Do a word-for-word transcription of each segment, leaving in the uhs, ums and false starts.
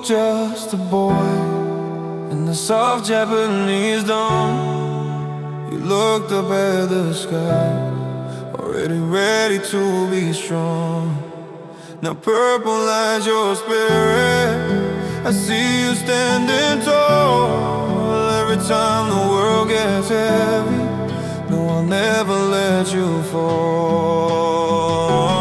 just a boy in the soft Japanese dawn. You looked up at the sky, already ready to be strong. Now purple lights your spirit, I see you standing tall. Every time the world gets heavy, no, I'll never let you fall.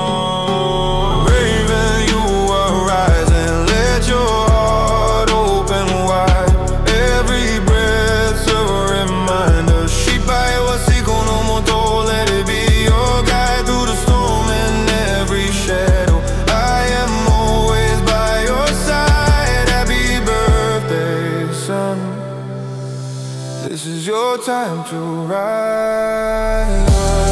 This is your time to rise.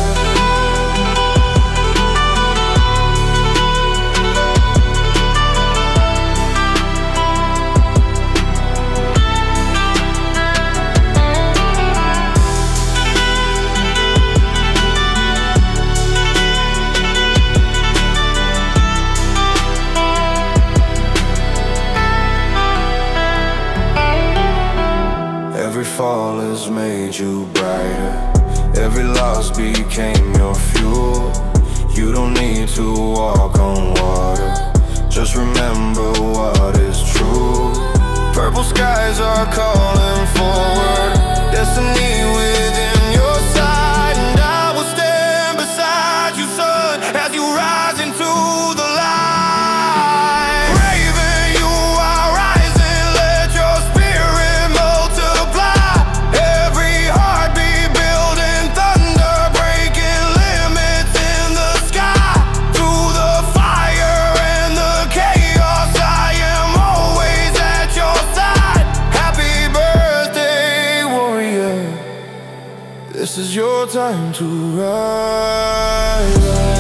Every fall has made you brighter, every loss became your fuel. You don't need to walk on water, just remember what is true. Purple skies are calling forward, destiny within your sight. And I will stand beside you, son, as you rise into the light. Raven, you are rising, let your spirit multiply. Every heartbeat building thunder, breaking limits in the sky. Through the fire and the chaos, I am always at your side. Happy birthday, warrior, this is your time to rise.